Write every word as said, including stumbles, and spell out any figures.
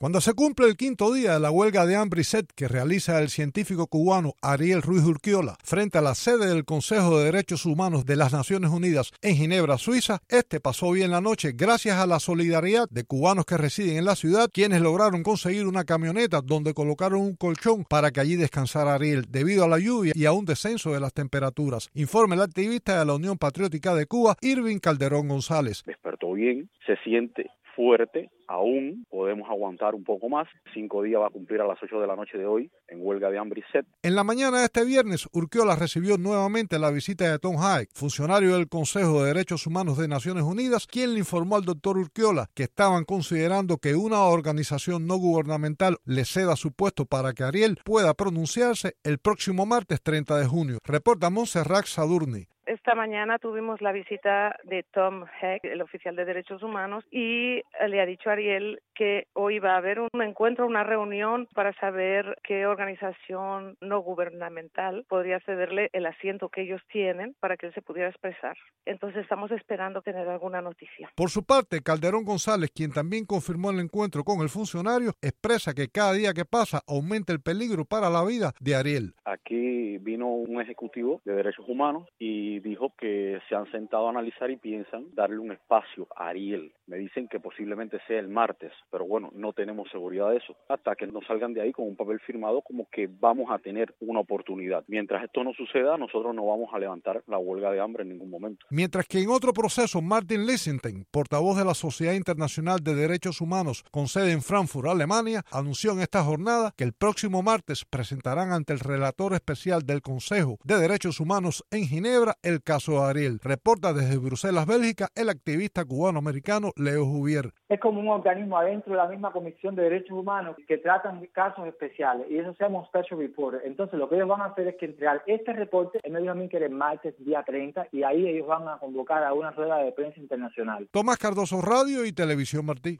Cuando se cumple el quinto día de la huelga de hambre y sed que realiza el científico cubano Ariel Ruiz Urquiola frente a la sede del Consejo de Derechos Humanos de las Naciones Unidas en Ginebra, Suiza, este pasó bien la noche gracias a la solidaridad de cubanos que residen en la ciudad, quienes lograron conseguir una camioneta donde colocaron un colchón para que allí descansara Ariel debido a la lluvia y a un descenso de las temperaturas. Informa el activista de la Unión Patriótica de Cuba, Irving Calderón González. Despertó bien, se siente fuerte, aún podemos aguantar un poco más. Cinco días va a cumplir a las ocho de la noche de hoy en huelga de hambre y sed. En la mañana de este viernes, Urquiola recibió nuevamente la visita de Tom Hayek, funcionario del Consejo de Derechos Humanos de Naciones Unidas, quien le informó al doctor Urquiola que estaban considerando que una organización no gubernamental le ceda su puesto para que Ariel pueda pronunciarse el próximo martes treinta de junio. Reporta Montserrat Sadurni. Esta mañana tuvimos la visita de Tom Hayek, el oficial de Derechos Humanos, y le ha dicho a Ariel que hoy va a haber un encuentro, una reunión para saber qué organización no gubernamental podría cederle el asiento que ellos tienen para que él se pudiera expresar. Entonces estamos esperando tener alguna noticia. Por su parte, Calderón González, quien también confirmó el encuentro con el funcionario, expresa que cada día que pasa aumenta el peligro para la vida de Ariel. Aquí vino un ejecutivo de Derechos Humanos y dijo que se han sentado a analizar y piensan darle un espacio a Ariel. Me dicen que posiblemente sea el martes, pero bueno, no tenemos seguridad de eso. Hasta que nos salgan de ahí con un papel firmado como que vamos a tener una oportunidad. Mientras esto no suceda, nosotros no vamos a levantar la huelga de hambre en ningún momento. Mientras que en otro proceso, Martin Lichtenstein, portavoz de la Sociedad Internacional de Derechos Humanos con sede en Frankfurt, Alemania, anunció en esta jornada que el próximo martes presentarán ante el relator especial del Consejo de Derechos Humanos en Ginebra el caso de Ariel. Reporta desde Bruselas, Bélgica, el activista cubano-americano Leo Juvier. Es como un organismo adentro de la misma Comisión de Derechos Humanos que tratan casos especiales y eso se llama un special report. Entonces lo que ellos van a hacer es que entregar este reporte, él me dijo a mí que era el martes, día treinta, y ahí ellos van a convocar a una rueda de prensa internacional. Tomás Cardoso, Radio y Televisión Martí.